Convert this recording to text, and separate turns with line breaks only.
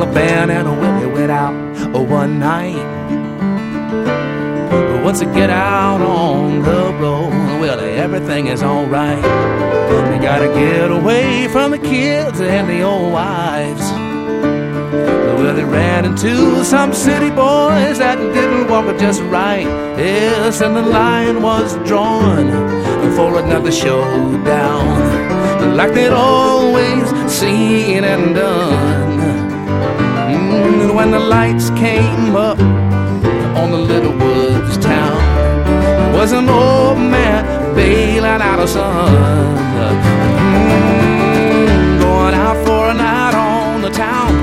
Well, Ben and Willie went out one night. Once they get out on the road, well, everything is alright. They gotta get away from the kids and the old wives. Well, they ran into some city boys that didn't walk just right. Yes, and the line was drawn for another showdown, like they'd always seen and done. When the lights came up on the little woods town, there was an old man bailing out a sun, going out for